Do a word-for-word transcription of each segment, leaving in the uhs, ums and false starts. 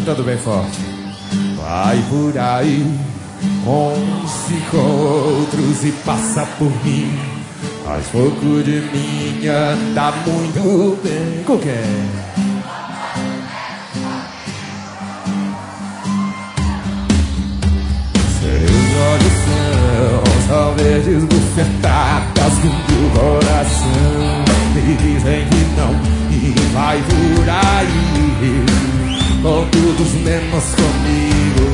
cantando bem forte. Vai por aí com uns e com outros e passa por mim. Faz pouco de mim anda muito bem. Com quem? Seus olhos são só verdes bufetadas do coração. Me dizem que não e vai por aí com todos menos comigo.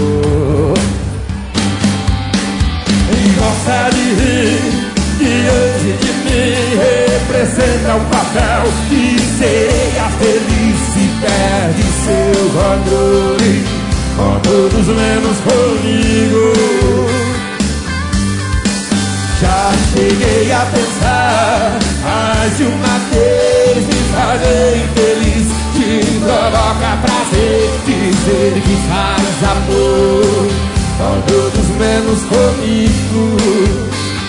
E gosta de rir diante de mim, representa um papel de sereia feliz e perde seu controle com todos menos comigo. Já cheguei a pensar mais de uma vez me fazer infeliz, te provoca prazer dizer que faz amor com todos menos comigo.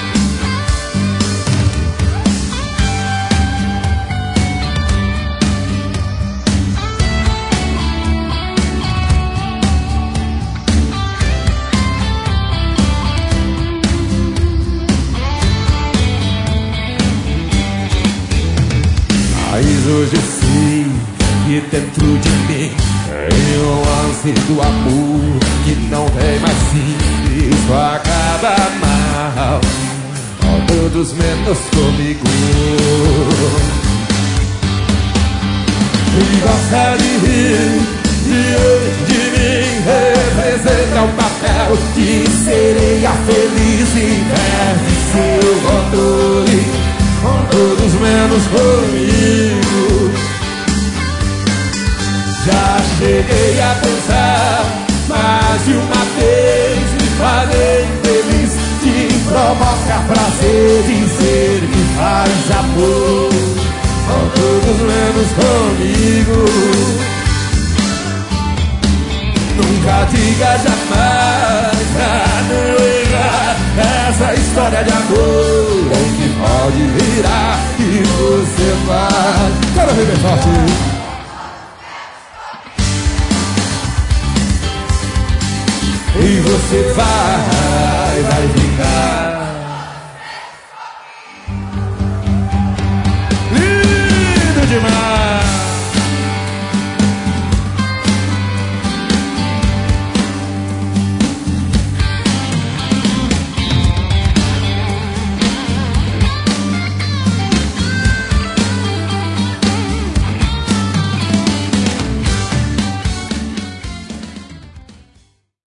Mas hoje eu sei que dentro de mim tem um lance do amor que não tem mais fim. Isso acaba mal com todos menos comigo. E gosta de rir diante de mim, representa um papel de sereia feliz e perde seu controle com todos menos comigo. Já cheguei a pensar mais de uma vez me fazer infeliz, te provoca prazer dizer que faz amor com todos menos comigo. Nunca diga jamais pra não errar essa história de amor é que pode virar e você vai. Quero ver bem forte. E você vai, vai ficar.